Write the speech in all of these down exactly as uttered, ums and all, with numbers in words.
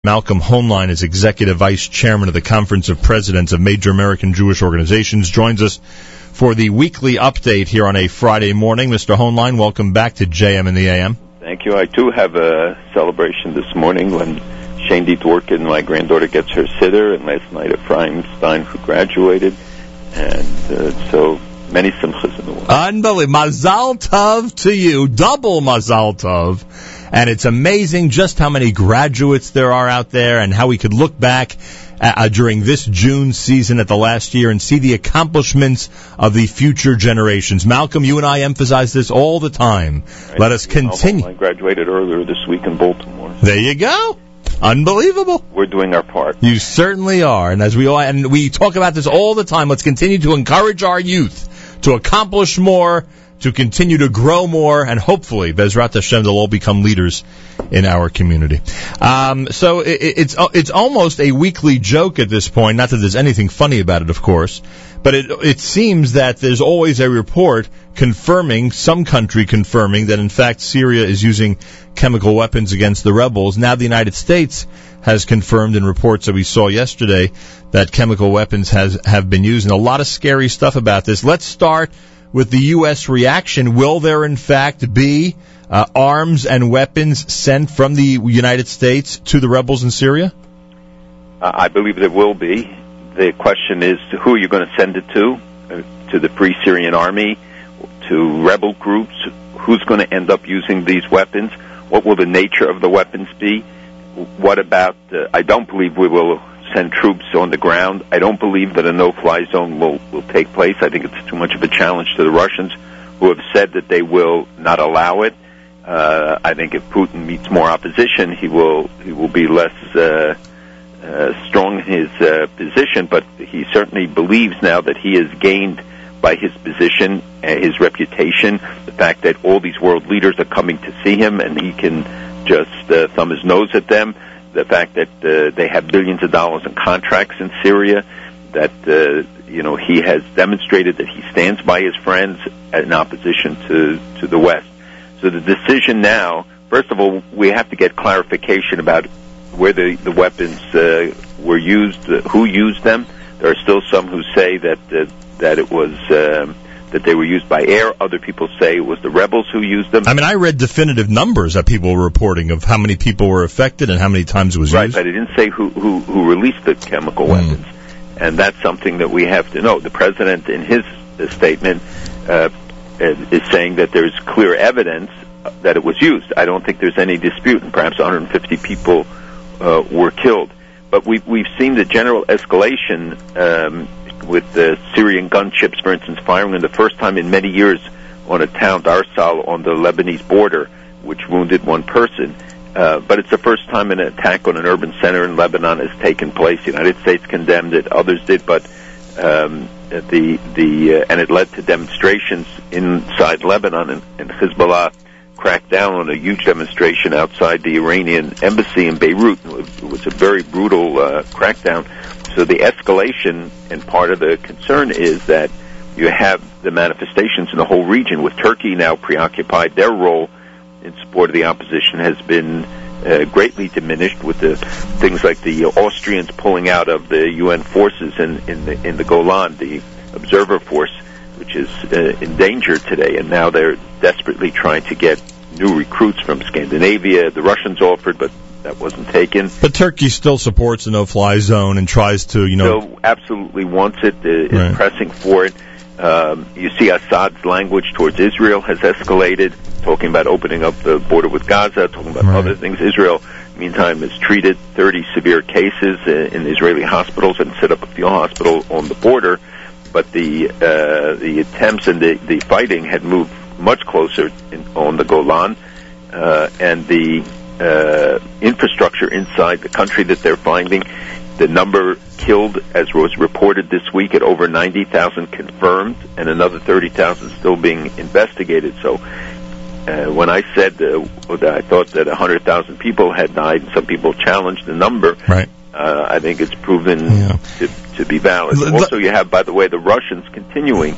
Malcolm Hoenlein is Executive Vice Chairman of the Conference of Presidents of Major American Jewish Organizations, joins us for the weekly update here on a Friday morning. Mister Hoenlein, welcome back to J M in the A M. Thank you. I, too, have a celebration this morning when Shane Dworkin, my granddaughter, gets her sitter, and last night Ephraim Stein, who graduated, and uh, so many simchas in the world. Unbelievable. Mazal tov to you. Double mazal tov. And it's amazing just how many graduates there are out there and how we could look back uh, during this June season at the last year and see the accomplishments of the future generations. Malcolm, you and I emphasize this all the time. Right. Let us continue. I graduated earlier this week in Baltimore. There you go. Unbelievable. We're doing our part. You certainly are. And as we all, and we talk about this all the time, let's continue to encourage our youth to accomplish more, to continue to grow more, and hopefully, Bezrat Hashem, they'll all become leaders in our community. Um, so it, it's it's almost a weekly joke at this point, not that there's anything funny about it, of course, but it it seems that there's always a report confirming, some country confirming, that in fact Syria is using chemical weapons against the rebels. Now the United States has confirmed in reports that we saw yesterday that chemical weapons has have been used, and a lot of scary stuff about this. Let's start with the U S reaction. Will there, in fact, be uh, arms and weapons sent from the United States to the rebels in Syria? Uh, I believe there will be. The question is, who are you going to send it to? Uh, to the Free Syrian Army? To rebel groups? Who's going to end up using these weapons? What will the nature of the weapons be? What about, uh, I don't believe we will send troops on the ground. I don't believe that a no-fly zone will, will take place. I think it's too much of a challenge to the Russians, who have said that they will not allow it. Uh, I think if Putin meets more opposition, he will he will be less uh, uh, strong in his uh, position, but he certainly believes now that he has gained by his position, uh, his reputation, the fact that all these world leaders are coming to see him and he can just uh, thumb his nose at them. The fact that uh, they have billions of dollars in contracts in Syria, that uh, you know he has demonstrated that he stands by his friends in opposition to, to the West. So the decision now, first of all, we have to get clarification about where the, the weapons uh, were used, uh, who used them. There are still some who say that uh, that it was uh, that they were used by air. Other people say it was the rebels who used them. I mean, I read definitive numbers that people were reporting of how many people were affected and how many times it was right, used. Right, but it didn't say who, who, who released the chemical mm. weapons. And that's something that we have to know. The president, in his uh, statement, uh, is saying that there's clear evidence that it was used. I don't think there's any dispute, and perhaps one hundred fifty people uh, were killed. But we've, we've seen the general escalation um, with the Syrian gunships, for instance, firing in the first time in many years on a town, Darsal, on the Lebanese border, which wounded one person. Uh, but it's the first time an attack on an urban center in Lebanon has taken place. The United States condemned it, others did, but um, the the uh, and it led to demonstrations inside Lebanon, and, and Hezbollah cracked down on a huge demonstration outside the Iranian embassy in Beirut. It was a very brutal uh, crackdown. So the escalation, and part of the concern is that you have the manifestations in the whole region, with Turkey now preoccupied. Their role in support of the opposition has been uh, greatly diminished, with the things like the Austrians pulling out of the U N forces in, in the in the Golan, the observer force, which is uh, in danger today, and now they're desperately trying to get new recruits from Scandinavia. The Russians offered, but that wasn't taken. But Turkey still supports the no-fly zone and tries to, you know... Still absolutely wants it, uh, is right. pressing for it. Um, you see Assad's language towards Israel has escalated, talking about opening up the border with Gaza, talking about right. other things. Israel, meantime, has treated thirty severe cases uh, in Israeli hospitals and set up a field hospital on the border. But the uh, the attempts and the, the fighting had moved much closer in, on the Golan, uh, and the uh, infrastructure inside the country that they're finding, the number killed, as was reported this week, at over ninety thousand confirmed, and another thirty thousand still being investigated. So uh, when I said uh, that I thought that one hundred thousand people had died, and some people challenged the number, right. uh, I think it's proven yeah. to, to be valid. L- also, you have, by the way, the Russians continuing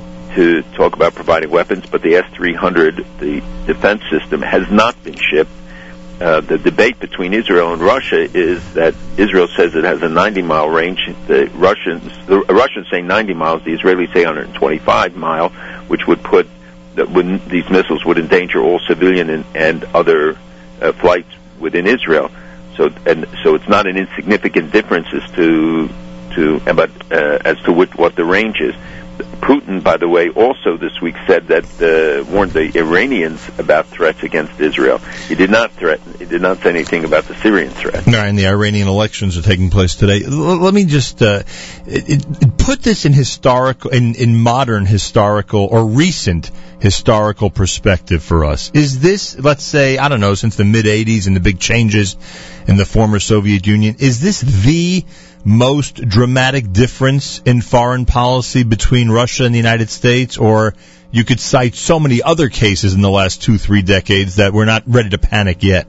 to talk about providing weapons, but the S three hundred, the defense system, has not been shipped. uh, the debate between Israel and Russia is that Israel says it has a ninety mile range. The Russians, the Russians say ninety miles. The Israelis say one hundred twenty-five mile, which would put that when these missiles would endanger all civilian and, and other uh, flights within Israel. So, and so it's not an insignificant difference as to to, but uh, as to what, what the range is. Putin, by the way, also this week said that uh, warned the Iranians about threats against Israel. He did not threaten. He did not say anything about the Syrian threat. No, and the Iranian elections are taking place today. L- let me just uh, it, it, put this in historical, in, in modern historical or recent historical perspective for us. Is this, let's say, I don't know, since the mid eighties and the big changes in the former Soviet Union, is this the most dramatic difference in foreign policy between Russia and the United States? Or you could cite so many other cases in the last two, three decades that we're not ready to panic yet.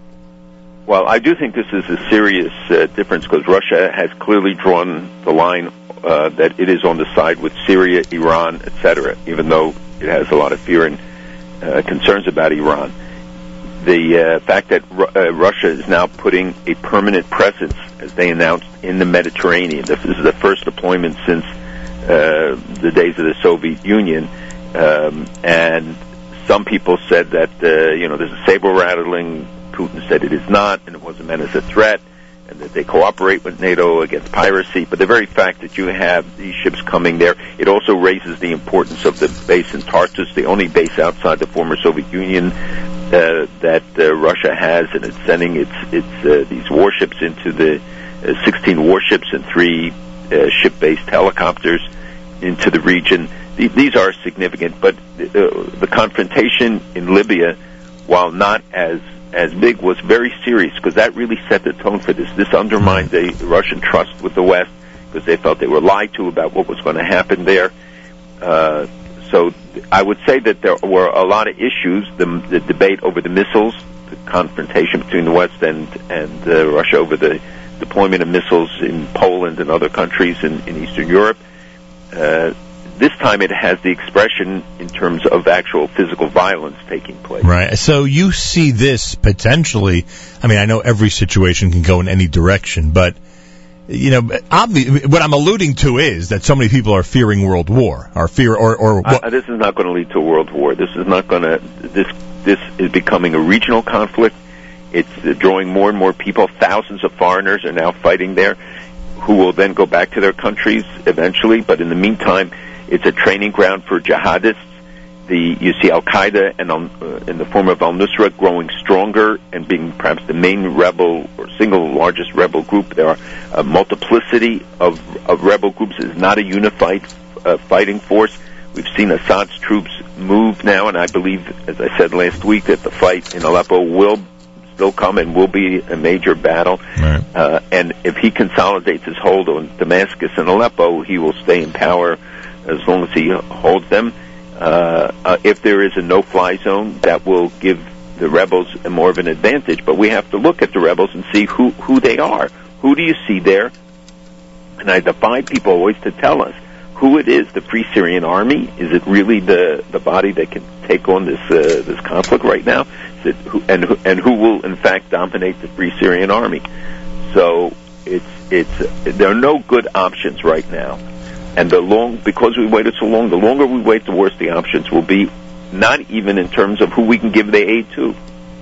Well, I do think this is a serious uh, difference because Russia has clearly drawn the line uh, that it is on the side with Syria, Iran, et cetera, even though it has a lot of fear and uh, concerns about Iran. The uh, fact that Ru- uh, Russia is now putting a permanent presence, as they announced, in the Mediterranean. This is the first deployment since uh, the days of the Soviet Union. Um, and some people said that, uh, you know, there's a saber rattling. Putin said it is not, and it wasn't meant as a threat, and that they cooperate with NATO against piracy. But the very fact that you have these ships coming there, it also raises the importance of the base in Tartus, the only base outside the former Soviet Union uh, that uh, Russia has, and it's sending its its uh, these warships into the uh, sixteen warships and three uh, ship-based helicopters into the region. Th- these are significant, but uh, the confrontation in Libya, while not as as big, was very serious because that really set the tone for this. This undermined the Russian trust with the West because they felt they were lied to about what was going to happen there. Uh, so I would say that there were a lot of issues, the, the debate over the missiles, the confrontation between the West and, and uh, Russia over the deployment of missiles in Poland and other countries in, in Eastern Europe. Uh, This time it has the expression in terms of actual physical violence taking place. Right. So you see this potentially, I mean, I know every situation can go in any direction, but, you know, obvi- what I'm alluding to is that so many people are fearing world war, or fear, or... or uh, this is not going to lead to a world war. This is not going to, this, this is becoming a regional conflict. It's uh, drawing more and more people. Thousands of foreigners are now fighting there who will then go back to their countries eventually, but in the meantime, it's a training ground for jihadists. The, you see Al-Qaeda and uh, in the form of al-Nusra growing stronger and being perhaps the main rebel or single largest rebel group. There are a multiplicity of, of rebel groups. It's not a unified uh, fighting force. We've seen Assad's troops move now, and I believe, as I said last week, that the fight in Aleppo will still come and will be a major battle. Right. Uh, and if he consolidates his hold on Damascus and Aleppo, he will stay in power as long as he holds them. Uh, uh, if there is a no-fly zone, that will give the rebels a more of an advantage. But we have to look at the rebels and see who, who they are. Who do you see there? And I defy people always to tell us who it is. The Free Syrian Army? Is it really the, the body that can take on this uh, this conflict right now? Is it who, and, who, and who will, in fact, dominate the Free Syrian Army? So it's it's there are no good options right now. And the long, because we waited so long, the longer we wait, the worse the options will be, not even in terms of who we can give the aid to.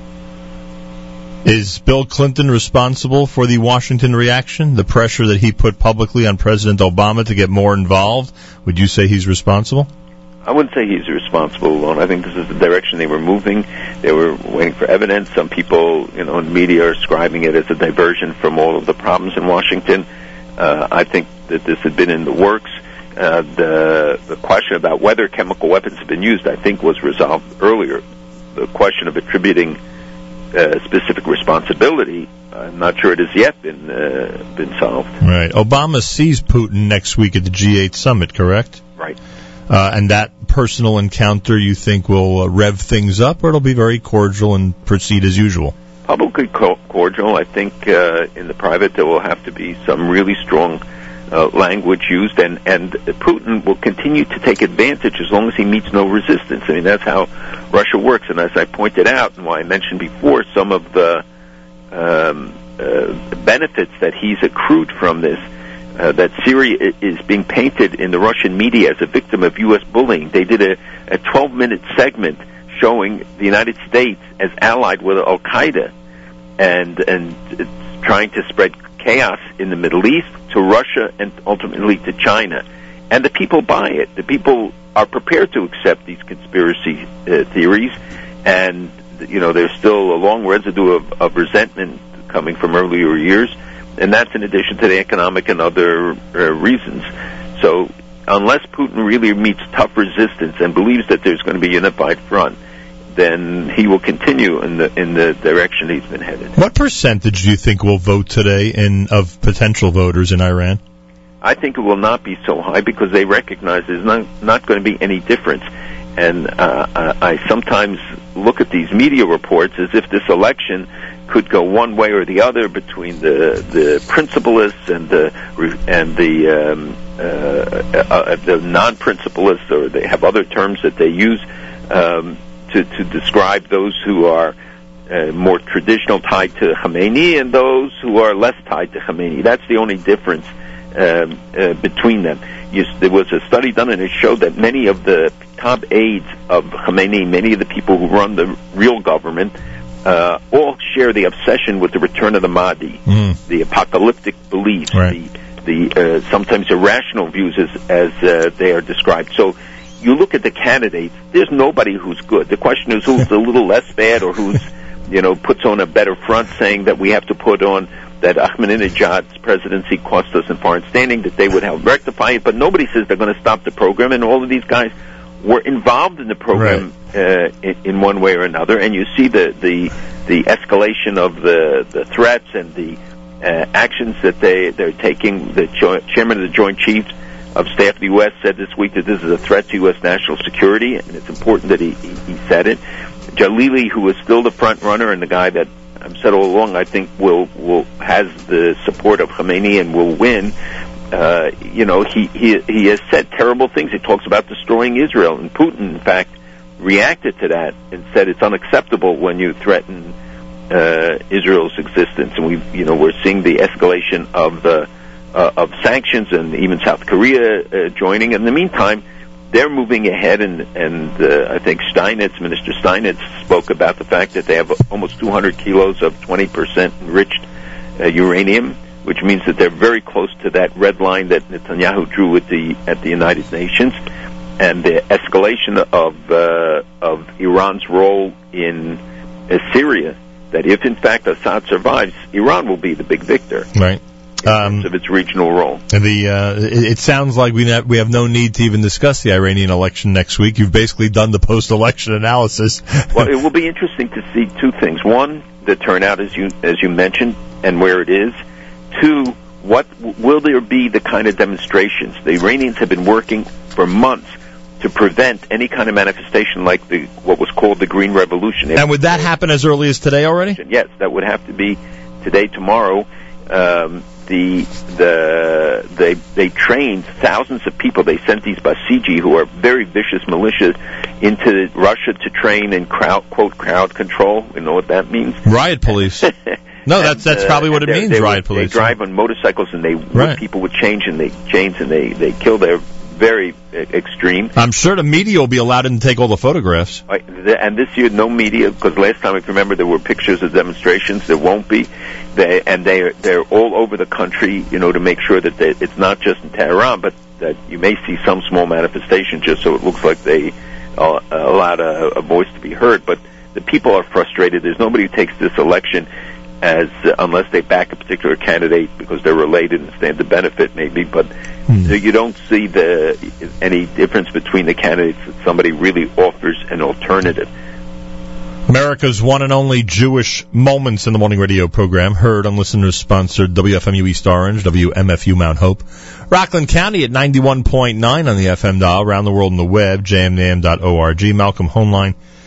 Is Bill Clinton responsible for the Washington reaction, the pressure that he put publicly on President Obama to get more involved? Would you say he's responsible? I wouldn't say he's responsible alone. I think this is the direction they were moving. They were waiting for evidence. Some people, you know, in the media are ascribing it as a diversion from all of the problems in Washington. Uh, I think that this had been in the works. Uh, the the question about whether chemical weapons have been used, I think, was resolved earlier. The question of attributing uh, specific responsibility, I'm not sure it has yet been uh, been solved. Right. Obama sees Putin next week at the G eight summit, correct? Right. Uh, and that personal encounter, you think, will uh, rev things up, or it'll be very cordial and proceed as usual? Publicly cordial. I think uh, in the private there will have to be some really strong uh, language used, and, and Putin will continue to take advantage as long as he meets no resistance. I mean, that's how Russia works. And as I pointed out, and why I mentioned before, some of the um, uh, benefits that he's accrued from this, uh, that Syria is being painted in the Russian media as a victim of U S bullying. They did a, a twelve-minute segment showing the United States as allied with Al-Qaeda and, and it's trying to spread chaos in the Middle East to Russia and ultimately to China. And the people buy it. The people are prepared to accept these conspiracy uh, theories, and, you know, there's still a long residue of, of resentment coming from earlier years, and that's in addition to the economic and other uh, reasons. So unless Putin really meets tough resistance and believes that there's going to be a unified front, then he will continue in the in the direction he's been headed. What percentage do you think will vote today in of potential voters in Iran? I think it will not be so high because they recognize there's not, not going to be any difference. And uh, I sometimes look at these media reports as if this election could go one way or the other between the the principalists and the and the um, uh, uh, the non-principalists, or they have other terms that they use um, to to describe those who are uh, more traditional, tied to Khamenei, and those who are less tied to Khamenei. That's the only difference um, uh, between them. You, there was a study done, and it showed that many of the top aides of Khamenei, many of the people who run the real government, uh, all share the obsession with the return of the Mahdi, mm. the apocalyptic beliefs, right. the, the uh, sometimes irrational views as, as uh, they are described. So you look at the candidates, there's nobody who's good. The question is who's a little less bad, or who's, you know, puts on a better front, saying that we have to put on that Ahmadinejad's presidency cost us in foreign standing, that they would help rectify it, but nobody says they're going to stop the program, and all of these guys were involved in the program right. uh, in, in one way or another, and you see the the, the escalation of the, the threats and the uh, actions that they, they're taking. The jo- chairman of the Joint Chiefs of Staff of the U S said this week that this is a threat to U S national security, and it's important that he, he, he said it. Jalili, who is still the front runner and the guy that I've said all along, I think will will has the support of Khamenei and will win. Uh, you know, he, he he has said terrible things. He talks about destroying Israel, and Putin, in fact, reacted to that and said it's unacceptable when you threaten uh, Israel's existence. And we, you know, we're seeing the escalation of the uh, of sanctions, and even South Korea uh, joining. In the meantime, they're moving ahead, and, and uh, I think Steinitz, Minister Steinitz, spoke about the fact that they have almost two hundred kilos of twenty percent enriched uh, uranium, which means that they're very close to that red line that Netanyahu drew at the at the United Nations, and the escalation of uh, of Iran's role in uh, Syria. That if in fact Assad survives, Iran will be the big victor. Right. In um, terms of its regional role. The uh, it, it sounds like we ne- we have no need to even discuss the Iranian election next week. You've basically done the post-election analysis. Well, it will be interesting to see two things: one, the turnout, as you as you mentioned, and where it is. Two, what will there be the kind of demonstrations? The Iranians have been working for months to prevent any kind of manifestation like the what was called the Green Revolution. And would that happen as early as today already? Yes, that would have to be today, tomorrow. Um, the the they they trained thousands of people. They sent these Basiji, who are very vicious militias, into Russia to train in crowd quote crowd control. You know what that means? Riot police. No, that's that's and, probably uh, what it means. They, riot police. They drive on motorcycles, and they right. whip people with chains and they chains and they they kill. They're very extreme. I'm sure the media will be allowed in to take all the photographs. Right. And this year, no media, because last time, if you remember, there were pictures of demonstrations. There won't be. They, and they, they're all over the country, you know, to make sure that they, it's not just in Tehran, but that you may see some small manifestation just so it looks like they uh, allowed a, a voice to be heard. But the people are frustrated. There's nobody who takes this election as uh, unless they back a particular candidate because they're related and stand to benefit, maybe. But mm. you don't see the any difference between the candidates that somebody really offers an alternative. America's one and only Jewish Moments in the Morning radio program, heard on listeners-sponsored W F M U East Orange, W M F U Mount Hope, Rockland County at ninety-one point nine on the F M dial, around the world on the web, j m n a m dot org, Malcolm Hoenlein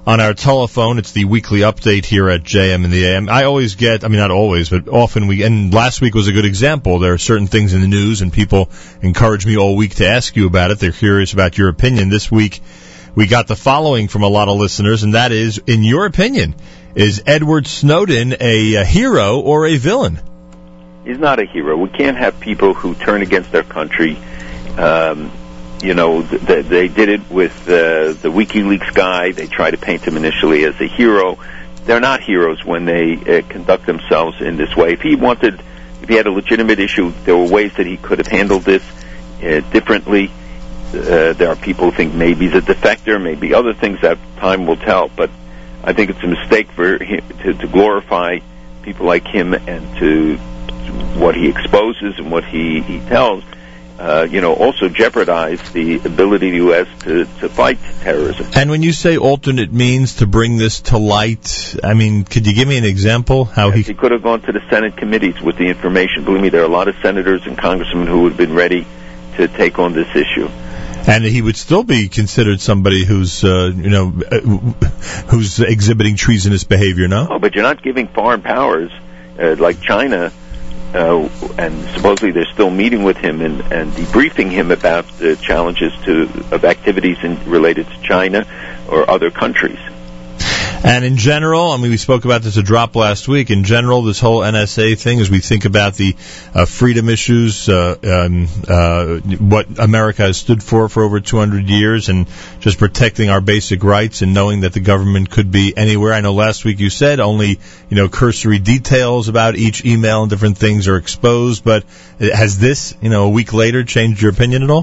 on our telephone. It's the weekly update here at J M in the A M. I always get, I mean, not always, but often we, and last week was a good example. There are certain things in the news, and people encourage me all week to ask you about it. They're curious about your opinion. This week, we got the following from a lot of listeners, and that is, in your opinion, is Edward Snowden a, a hero or a villain? He's not a hero. We can't have people who turn against their country. Um, you know, th- they did it with uh, the WikiLeaks guy. They tried to paint him initially as a hero. They're not heroes when they uh, conduct themselves in this way. If he wanted, if he had a legitimate issue, there were ways that he could have handled this uh, differently. Uh, there are people who think maybe he's a defector, maybe other things that time will tell. But I think it's a mistake for him to, to glorify people like him and to, to what he exposes and what he, he tells. Uh, you know, also jeopardize the ability of the U S to, to fight terrorism. And when you say alternate means to bring this to light, I mean, could you give me an example how yes, he... He could have gone to the Senate committees with the information. Believe me, there are a lot of senators and congressmen who would have been ready to take on this issue. And he would still be considered somebody who's, uh, you know, uh, who's exhibiting treasonous behavior, no? Oh, but you're not giving foreign powers uh, like China... Uh, and supposedly they're still meeting with him and, and debriefing him about the challenges to of activities in, related to China or other countries. And in general, I mean, we spoke about this a drop last week. In general, this whole N S A thing, as we think about the uh, freedom issues, uh, um, uh, what America has stood for for over two hundred years, and just protecting our basic rights and knowing that the government could be anywhere. I know last week you said only, you know, cursory details about each email and different things are exposed, but has this, you know, a week later changed your opinion at all?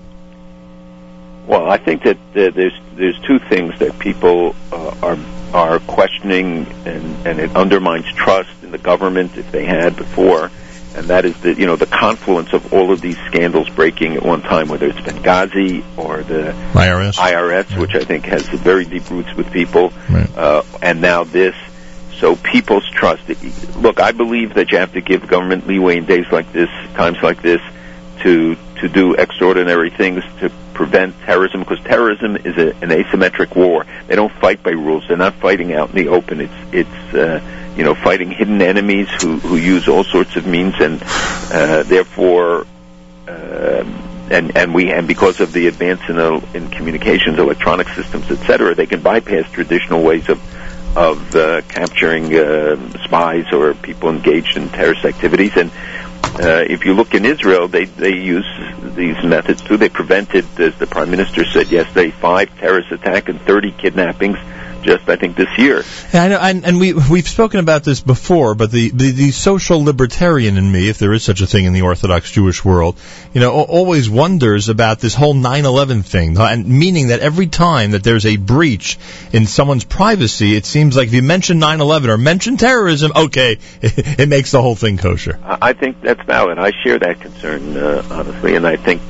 Well, I think that uh, there's there's two things that people uh, are are questioning, and, and it undermines trust in the government if they had before, and that is the you know the confluence of all of these scandals breaking at one time, whether it's Benghazi or the I R S, I R S, yeah. which I think has very deep roots with people, right. uh, and now this. So people's trust. Look, I believe that you have to give government leeway in days like this, times like this, to to do extraordinary things to prevent terrorism, because terrorism is a, an asymmetric war. They don't fight by rules. They're not fighting out in the open. It's it's uh, you know fighting hidden enemies who who use all sorts of means, and uh, therefore uh, and and we and because of the advance in uh, in communications, electronic systems, et cetera, they can bypass traditional ways of of uh, capturing uh, spies or people engaged in terrorist activities. And Uh, if you look in Israel, they they use these methods too. They prevented, as the Prime Minister said yesterday, five terrorist attacks and thirty kidnappings just, I think, this year. Yeah, I know, and, and we, we've spoken about this before, but the, the, the social libertarian in me, if there is such a thing in the Orthodox Jewish world, you know, always wonders about this whole nine eleven thing, and meaning that every time that there's a breach in someone's privacy, it seems like if you mention nine eleven or mention terrorism, okay, it, it makes the whole thing kosher. I think that's valid. I share that concern, uh, honestly, and I think,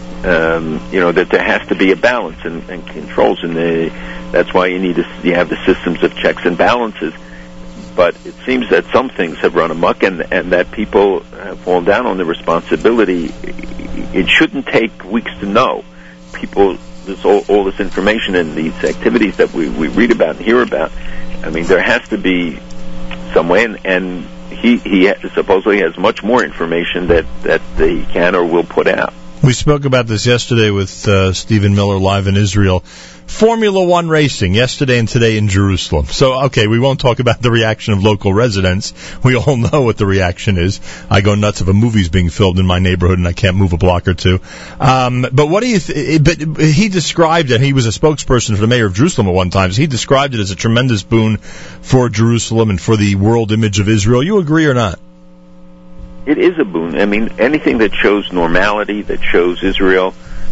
um, you know, that there has to be a balance and, and controls, and the, that's why you need to you have the systems of checks and balances. But it seems that some things have run amok, and and that people have fallen down on the responsibility. It shouldn't take weeks to know. People, there's all, all this information and these activities that we, we read about and hear about. I mean, there has to be some way, and, and he he supposedly has much more information that that he can or will put out. We spoke about this yesterday with uh, Stephen Miller live in Israel. Formula One racing yesterday and today in Jerusalem. So, okay, we won't talk about the reaction of local residents. We all know what the reaction is. I go nuts if a movie's being filmed in my neighborhood and I can't move a block or two. Um, but what do you? Th- but he described it. He was a spokesperson for the mayor of Jerusalem at one time. So he described it as a tremendous boon for Jerusalem and for the world image of Israel. You agree or not? It is a boon. I mean, anything that shows normality, that shows Israel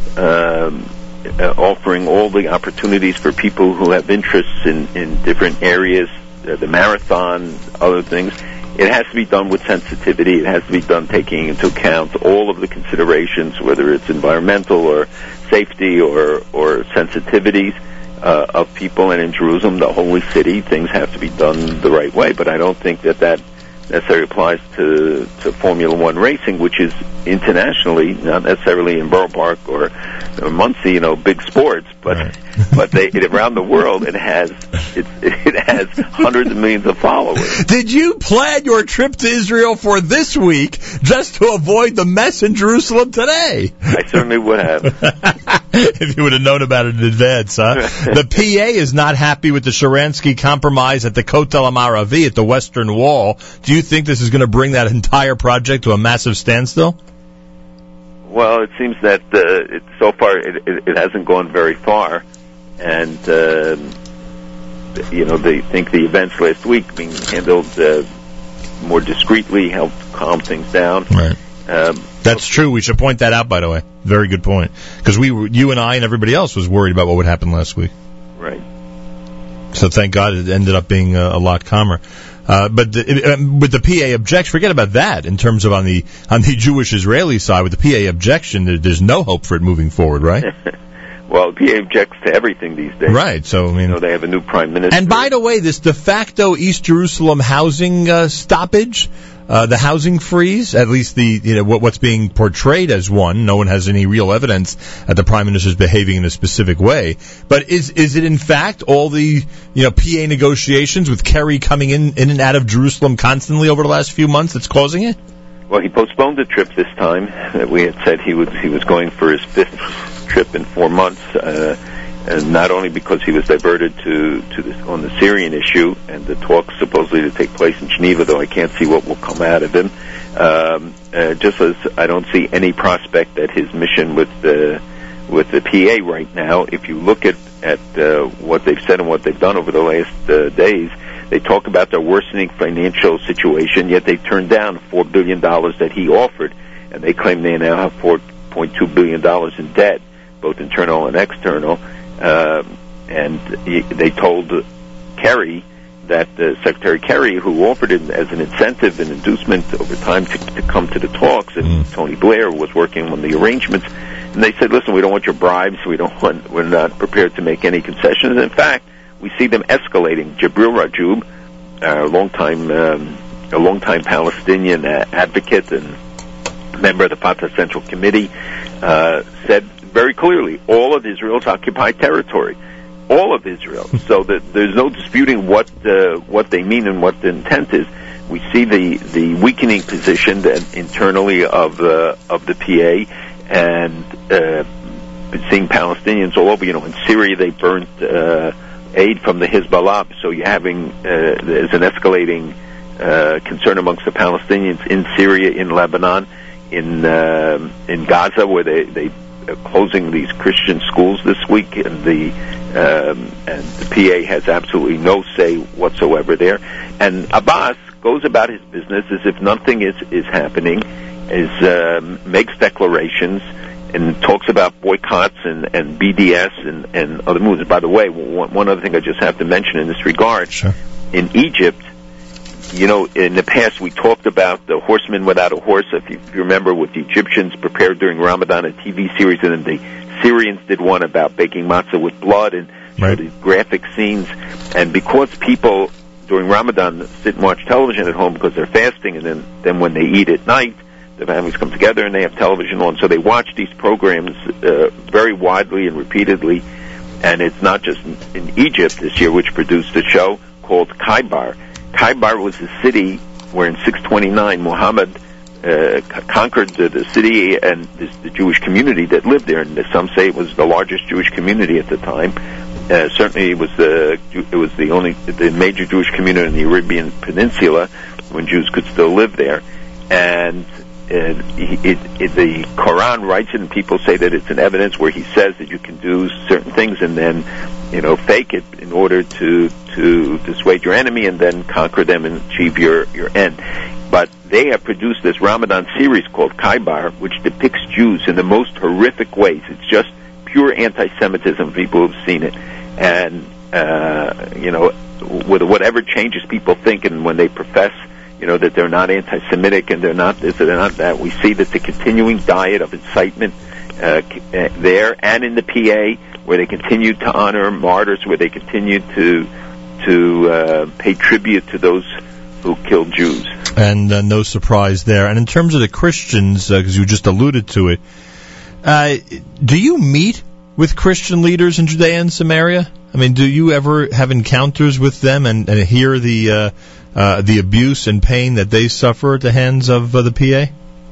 um, uh, offering all the opportunities for people who have interests in, in different areas, uh, the marathon, other things, it has to be done with sensitivity. It has to be done taking into account all of the considerations, whether it's environmental or safety or, or sensitivities uh, of people. And in Jerusalem, the holy city, things have to be done the right way. But I don't think that that necessarily applies to, to Formula One racing, which is internationally, not necessarily in Borough Park or, or Muncie, you know, big sports, but right. but they it, around the world it has it, it has hundreds of millions of followers. Did you plan your trip to Israel for this week just to avoid the mess in Jerusalem today? I certainly would have. If you would have known about it in advance, huh? The P A is not happy with the Sharansky compromise at the Kotel Maravi at the Western Wall. Do you think this is going to bring that entire project to a massive standstill? Well, it seems that uh, it, so far it, it, it hasn't gone very far, and uh, you know they think the events last week being handled uh, more discreetly helped calm things down. Right. Um, That's true. We should point that out, by the way. Very good point. Because we, were, you and I and everybody else was worried about what would happen last week. Right. So thank God it ended up being a, a lot calmer. Uh, but the, with the P A objects, forget about that. In terms of on the on the Jewish-Israeli side, with the P A objection, there, there's no hope for it moving forward, right? Well, the P A objects to everything these days. Right. So I mean, you know, they have a new prime minister. And by the way, this de facto East Jerusalem housing uh, stoppage. Uh, the housing freeze, at least the you know what, what's being portrayed as one. No one has any real evidence that the prime minister is behaving in a specific way. But is is it in fact all the you know P A negotiations with Kerry coming in in and out of Jerusalem constantly over the last few months that's causing it? Well, he postponed the trip this time. Uh, we had said he was he was going for his fifth trip in four months. Uh, And not only because he was diverted to, to this, on the Syrian issue and the talks supposedly to take place in Geneva, though I can't see what will come out of him. Um, uh, just as I don't see any prospect that his mission with the with the P A right now, if you look at at uh, what they've said and what they've done over the last uh, days, they talk about their worsening financial situation, yet they turned down four billion dollars that he offered, and they claim they now have four point two billion dollars in debt, both internal and external. Uh, and he, they told Kerry that uh, Secretary Kerry, who offered it as an incentive and inducement over time to, to come to the talks, and mm. Tony Blair was working on the arrangements, and they said, "Listen, we don't want your bribes. We don't want. We're not prepared to make any concessions." In fact, we see them escalating. Jibril Rajoub, a longtime, um, a longtime Palestinian uh, advocate and member of the Fatah Central Committee, uh, said very clearly, all of Israel's occupied territory, all of Israel. So that there's no disputing what uh, what they mean and what the intent is. We see the, the weakening position that internally of uh, of the P A, and uh, seeing Palestinians all over. You know, in Syria they burnt uh, aid from the Hezbollah. So you're having uh, there's an escalating uh, concern amongst the Palestinians in Syria, in Lebanon, in uh, in Gaza, where they they. closing these Christian schools this week, and the um, and the P A has absolutely no say whatsoever there. And Abbas goes about his business as if nothing is is happening, is um, makes declarations and talks about boycotts and, and B D S and, and other moves. By the way, one, one other thing I just have to mention in this regard, sure. In Egypt, you know, in the past we talked about the horseman without a horse. If you, if you remember what the Egyptians prepared during Ramadan, a T V series, and then the Syrians did one about baking matzah with blood and right. these graphic scenes. And because people during Ramadan sit and watch television at home because they're fasting, and then, then when they eat at night, the families come together and they have television on, so they watch these programs uh, very widely and repeatedly. And it's not just in, in Egypt this year, which produced a show called Khaybar. Khaybar was the city where in six twenty-nine Muhammad uh, conquered the, the city and this, the Jewish community that lived there. And some say it was the largest Jewish community at the time. Uh, certainly, it was the it was the only the major Jewish community in the Arabian Peninsula when Jews could still live there. And uh, it, it, the Quran writes it, and people say that it's an evidence where he says that you can do certain things and then, you know, fake it in order to to dissuade your enemy and then conquer them and achieve your, your end. But they have produced this Ramadan series called Khaybar, which depicts Jews in the most horrific ways. It's just pure anti-Semitism. People have seen it. And, uh, you know, with whatever changes people think and when they profess, you know, that they're not anti-Semitic and they're not this and they're not that, we see that the continuing diet of incitement uh, there and in the P A, where they continue to honor martyrs, where they continue to to uh, pay tribute to those who killed Jews. And uh, no surprise there. And in terms of the Christians, because uh, you just alluded to it, uh, do you meet with Christian leaders in Judea and Samaria? I mean, do you ever have encounters with them and, and hear the uh, uh, the abuse and pain that they suffer at the hands of uh, the P A?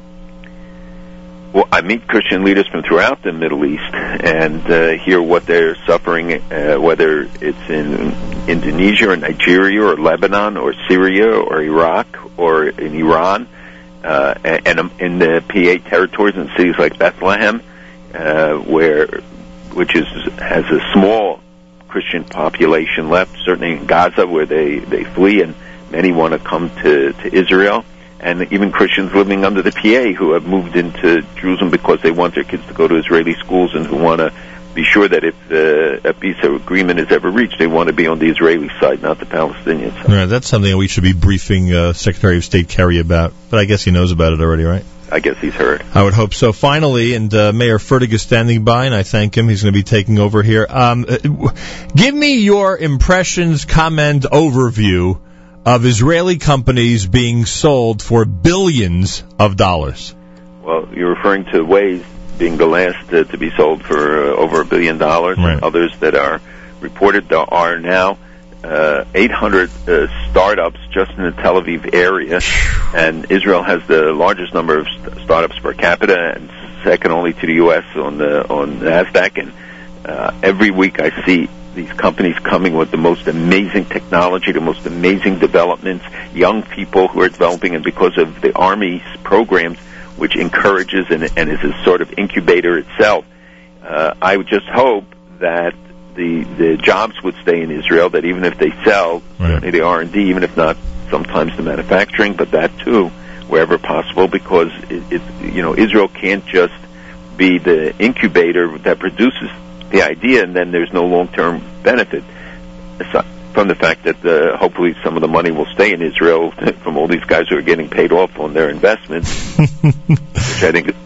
Well, I meet Christian leaders from throughout the Middle East and uh, hear what they're suffering, uh, whether it's in Indonesia or Nigeria or Lebanon or Syria or Iraq or in Iran, uh, and in the P A territories in cities like Bethlehem, uh, where which is has a small Christian population left, certainly in Gaza where they, they flee and many want to come to, to Israel. And even Christians living under the P A who have moved into Jerusalem because they want their kids to go to Israeli schools and who want to be sure that if uh, a peace agreement is ever reached, they want to be on the Israeli side, not the Palestinian side. Right, that's something that we should be briefing uh, Secretary of State Kerry about. But I guess he knows about it already, right? I guess he's heard. I would hope so. Finally, and uh, Mayor Fertig is standing by, and I thank him. He's going to be taking over here. Um, give me your impressions, comment, overview of Israeli companies being sold for billions of dollars. Well, you're referring to Waze being the last uh, to be sold for uh, over a billion dollars, right. And others that are reported. There are now uh, eight hundred uh, startups just in the Tel Aviv area, and Israel has the largest number of st- startups per capita, and second only to the U S on the on NASDAQ. And uh, every week I see these companies coming with the most amazing technology, the most amazing developments, young people who are developing, and because of the Army's programs, which encourages and, and is a sort of incubator itself, uh, I would just hope that the the jobs would stay in Israel, that even if they sell, right. certainly the R and D, even if not sometimes the manufacturing, but that too, wherever possible, because it, it, you know, Israel can't just be the incubator that produces the idea, and then there's no long-term benefit from the fact that uh, hopefully some of the money will stay in Israel from all these guys who are getting paid off on their investments, which I think.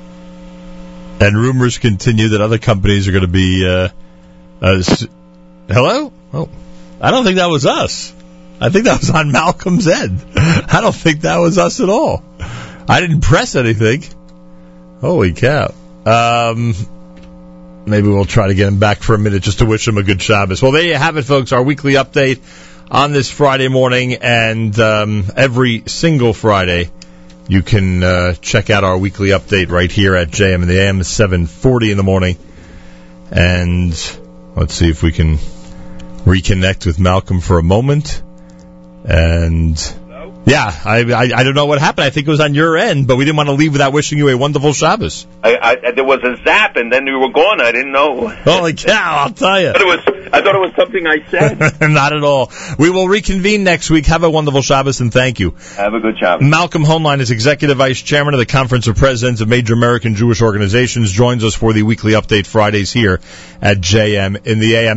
And rumors continue that other companies are going to be. Uh, uh, hello? Oh, I don't think that was us. I think that was on Malcolm's end. I don't think that was us at all. I didn't press anything. Holy cow. Um. Maybe we'll try to get him back for a minute just to wish him a good Shabbos. Well, there you have it, folks, our weekly update on this Friday morning. And um, every single Friday, you can uh, check out our weekly update right here at J M in the A M, seven forty in the morning. And let's see if we can reconnect with Malcolm for a moment. And... Yeah, I, I I don't know what happened. I think it was on your end, but we didn't want to leave without wishing you a wonderful Shabbos. I, I, there was a zap, and then you were gone. I didn't know. Holy cow, I'll tell you. I thought it was, I thought it was something I said. Not at all. We will reconvene next week. Have a wonderful Shabbos, and thank you. Have a good Shabbos. Malcolm Hoenlein is Executive Vice Chairman of the Conference of Presidents of Major American Jewish Organizations, joins us for the weekly update Fridays here at J M in the A M.